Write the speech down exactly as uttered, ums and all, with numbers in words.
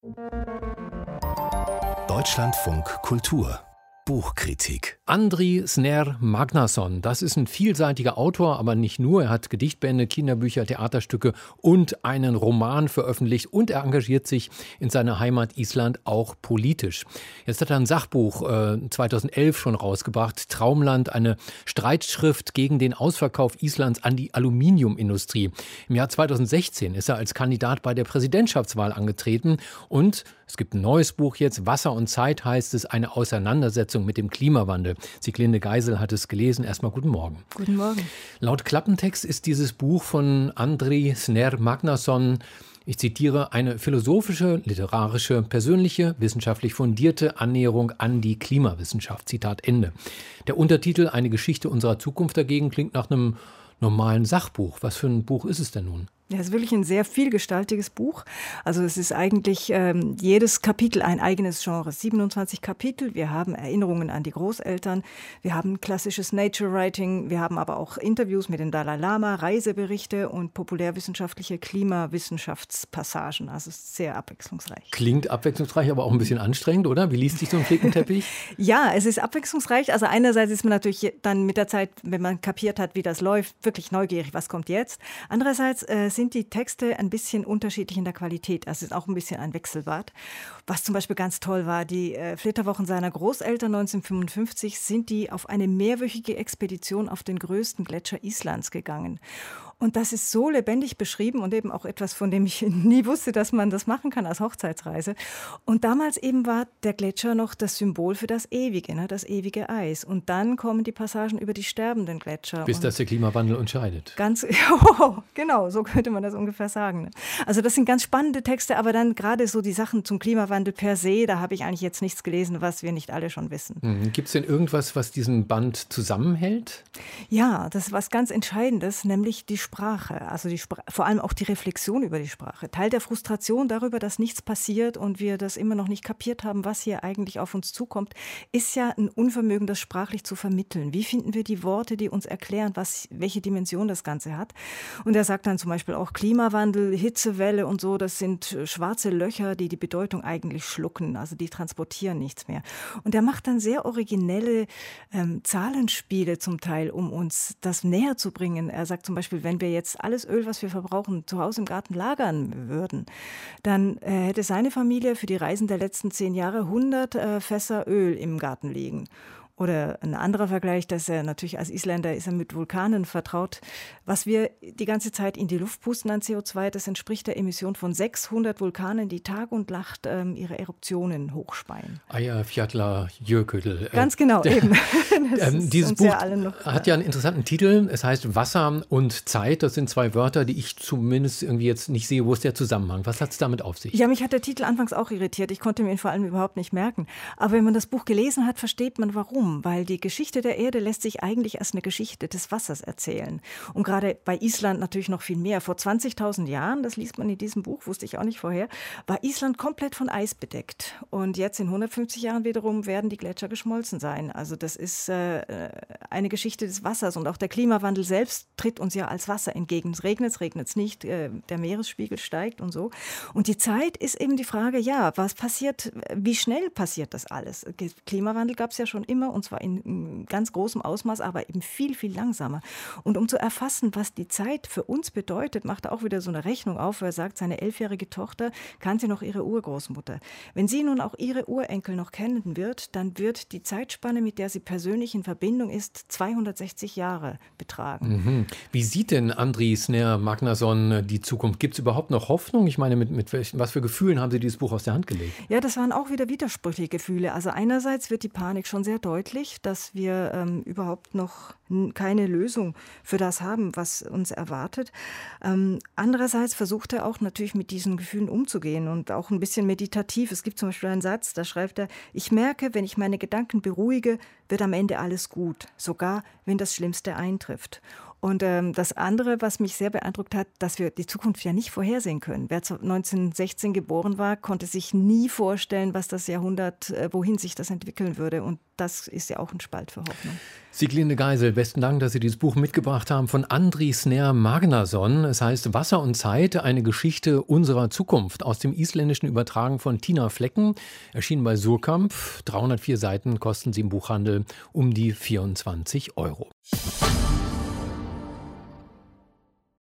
Deutschlandfunk Kultur Buchkritik. Andriy Sner-Magnason, das ist ein vielseitiger Autor, aber nicht nur. Er hat Gedichtbände, Kinderbücher, Theaterstücke und einen Roman veröffentlicht und er engagiert sich in seiner Heimat Island auch politisch. Jetzt hat er ein Sachbuch äh, zweitausendelf schon rausgebracht, Traumland, eine Streitschrift gegen den Ausverkauf Islands an die Aluminiumindustrie. Im Jahr zweitausendsechzehn ist er als Kandidat bei der Präsidentschaftswahl angetreten und es gibt ein neues Buch jetzt, Wasser und Zeit heißt es, eine Auseinandersetzung mit dem Klimawandel. Sieglinde Geisel hat es gelesen. Erstmal guten Morgen. Guten Morgen. Laut Klappentext ist dieses Buch von Andriy Sner-Magnason, ich zitiere, eine philosophische, literarische, persönliche, wissenschaftlich fundierte Annäherung an die Klimawissenschaft. Zitat Ende. Der Untertitel Eine Geschichte unserer Zukunft dagegen klingt nach einem normalen Sachbuch. Was für ein Buch ist es denn nun? Ja, es ist wirklich ein sehr vielgestaltiges Buch. Also es ist eigentlich ähm, jedes Kapitel ein eigenes Genre. siebenundzwanzig Kapitel. Wir haben Erinnerungen an die Großeltern. Wir haben klassisches Nature Writing. Wir haben aber auch Interviews mit dem Dalai Lama, Reiseberichte und populärwissenschaftliche Klimawissenschaftspassagen. Also es ist sehr abwechslungsreich. Klingt abwechslungsreich, aber auch ein bisschen anstrengend, oder? Wie liest sich so ein Flickenteppich? Ja, es ist abwechslungsreich. Also einerseits ist man natürlich dann mit der Zeit, wenn man kapiert hat, wie das läuft, wirklich neugierig, was kommt jetzt. Andererseits äh, sind sind die Texte ein bisschen unterschiedlich in der Qualität. Also es ist auch ein bisschen ein Wechselbad. Was zum Beispiel ganz toll war, die äh, Flitterwochen seiner Großeltern neunzehnhundertfünfundfünfzig sind die auf eine mehrwöchige Expedition auf den größten Gletscher Islands gegangen. Und das ist so lebendig beschrieben und eben auch etwas, von dem ich nie wusste, dass man das machen kann als Hochzeitsreise. Und damals eben war der Gletscher noch das Symbol für das Ewige, ne, das ewige Eis. Und dann kommen die Passagen über die sterbenden Gletscher. Bis das der Klimawandel entscheidet. Ganz, oh, genau, so könnte man das ungefähr sagen. Ne? Also das sind ganz spannende Texte, aber dann gerade so die Sachen zum Klimawandel per se, da habe ich eigentlich jetzt nichts gelesen, was wir nicht alle schon wissen. Mhm. Gibt es denn irgendwas, was diesen Band zusammenhält? Ja, das ist was ganz Entscheidendes, nämlich die Sprache, also die Spra- vor allem auch die Reflexion über die Sprache. Teil der Frustration darüber, dass nichts passiert und wir das immer noch nicht kapiert haben, was hier eigentlich auf uns zukommt, ist ja ein Unvermögen, das sprachlich zu vermitteln. Wie finden wir die Worte, die uns erklären, was, welche Dimension das Ganze hat? Und er sagt dann zum Beispiel auch Klimawandel, Hitzewelle und so, das sind schwarze Löcher, die die Bedeutung eigentlich schlucken, also die transportieren nichts mehr. Und er macht dann sehr originelle ähm, Zahlenspiele zum Teil, um uns das näher zu bringen. Er sagt zum Beispiel, wenn wir jetzt alles Öl, was wir verbrauchen, zu Hause im Garten lagern würden, dann äh, hätte seine Familie für die Reisen der letzten zehn Jahre hundert äh, Fässer Öl im Garten liegen. Oder ein anderer Vergleich, dass er natürlich als Isländer ist er mit Vulkanen vertraut. Was wir die ganze Zeit in die Luft pusten an C O zwei, das entspricht der Emission von sechshundert Vulkanen, die Tag und Nacht ähm, ihre Eruptionen hochspeien. Eyjafjallajökull. Ganz genau, der, eben. Ähm, dieses Buch ja noch, hat ja einen interessanten Titel. Es heißt Wasser und Zeit. Das sind zwei Wörter, die ich zumindest irgendwie jetzt nicht sehe. Wo ist der Zusammenhang? Was hat es damit auf sich? Ja, mich hat der Titel anfangs auch irritiert. Ich konnte mir ihn vor allem überhaupt nicht merken. Aber wenn man das Buch gelesen hat, versteht man, warum. Weil die Geschichte der Erde lässt sich eigentlich als eine Geschichte des Wassers erzählen. Und gerade bei Island natürlich noch viel mehr. Vor zwanzigtausend Jahren, das liest man in diesem Buch, wusste ich auch nicht vorher, war Island komplett von Eis bedeckt. Und jetzt in hundertfünfzig Jahren wiederum werden die Gletscher geschmolzen sein. Also das ist äh, eine Geschichte des Wassers. Und auch der Klimawandel selbst tritt uns ja als Wasser entgegen. Es regnet, es regnet es nicht, äh, der Meeresspiegel steigt und so. Und die Zeit ist eben die Frage, ja, was passiert, wie schnell passiert das alles? Klimawandel gab es ja schon immer, und zwar in ganz großem Ausmaß, aber eben viel, viel langsamer. Und um zu erfassen, was die Zeit für uns bedeutet, macht er auch wieder so eine Rechnung auf, wo er sagt, seine elfjährige Tochter kannte noch ihre Urgroßmutter. Wenn sie nun auch ihre Urenkel noch kennen wird, dann wird die Zeitspanne, mit der sie persönlich in Verbindung ist, zweihundertsechzig Jahre betragen. Mhm. Wie sieht denn Andriy Sner-Magnason die Zukunft? Gibt es überhaupt noch Hoffnung? Ich meine, mit, mit welchen, was für Gefühlen haben Sie dieses Buch aus der Hand gelegt? Ja, das waren auch wieder widersprüchliche Gefühle. Also einerseits wird die Panik schon sehr deutlich, dass wir ähm, überhaupt noch n- keine Lösung für das haben, was uns erwartet. Ähm, andererseits versucht er auch natürlich mit diesen Gefühlen umzugehen und auch ein bisschen meditativ. Es gibt zum Beispiel einen Satz, da schreibt er, ich merke, wenn ich meine Gedanken beruhige, wird am Ende alles gut, sogar wenn das Schlimmste eintrifft. Und ähm, das andere, was mich sehr beeindruckt hat, dass wir die Zukunft ja nicht vorhersehen können. Wer neunzehnhundertsechzehn geboren war, konnte sich nie vorstellen, was das Jahrhundert, äh, wohin sich das entwickeln würde. Und das ist ja auch ein Spalt für Hoffnung. Sieglinde Geisel, besten Dank, dass Sie dieses Buch mitgebracht haben von Andri Snær Magnason. Es heißt Wasser und Zeit, eine Geschichte unserer Zukunft. Aus dem Isländischen übertragen von Tina Flecken. Erschienen bei Surkamp. dreihundertvier Seiten kosten sie im Buchhandel um die vierundzwanzig Euro.